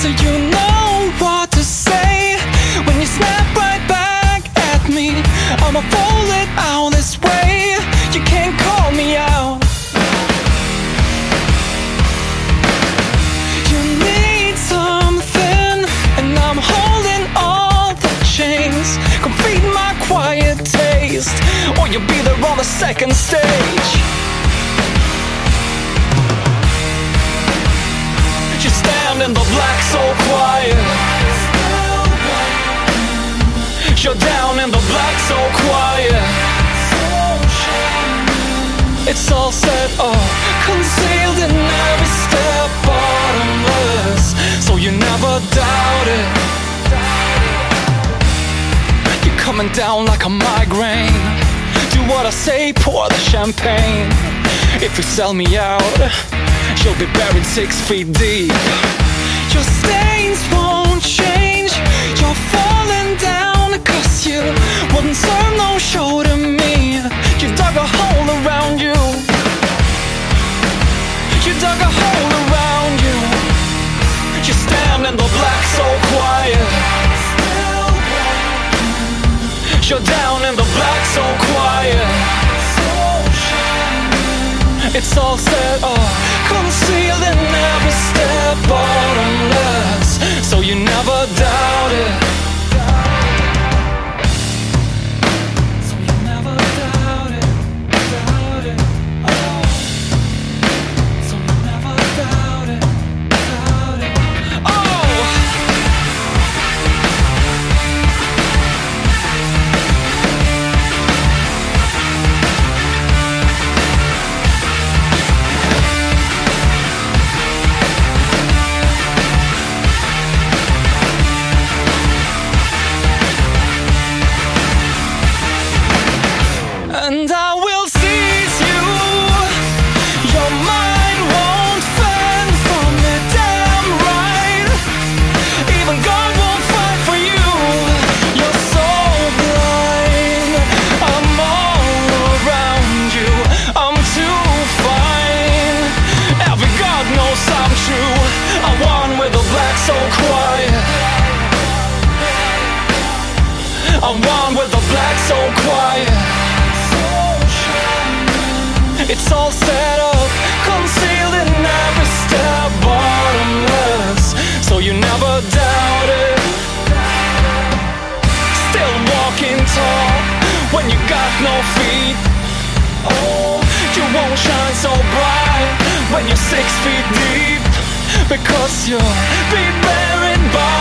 so you know what to say when you snap right back at me. I'ma fold it out this way. You can't call me out. You need something, and I'm holding all the chains. Come feed my quiet taste, or you'll be there on the second stage. You stand in the black so quiet. You're down in the black so quiet. It's all set up, concealed in every step, bottomless, so you never doubt it. You're coming down like a migraine. Do what I say, pour the champagne. If you sell me out, you'll be buried 6 feet deep. Your stains won't change. You're falling down 'cause you wouldn't serve no show to me. You dug a hole around you. You dug a hole around you. You stand in the black so quiet. You're down in the black so quiet. It's all set up, concealed in every step, bottomless, so you never doubt it. So you never doubt it, doubt it, oh. So you never doubt it, doubt it, oh. And I will seize you. Your mind won't fend from me, damn right. Even God won't fight for you. You're so blind. I'm all around you. I'm too fine. Every God knows I'm true. I'm one with the black so quiet. I'm one with the black so quiet. It's all set up, concealed in every step, bottomless, so you never doubt it. Still walking tall when you got no feet. Oh, you won't shine so bright when you're 6 feet deep, because you'll be buried by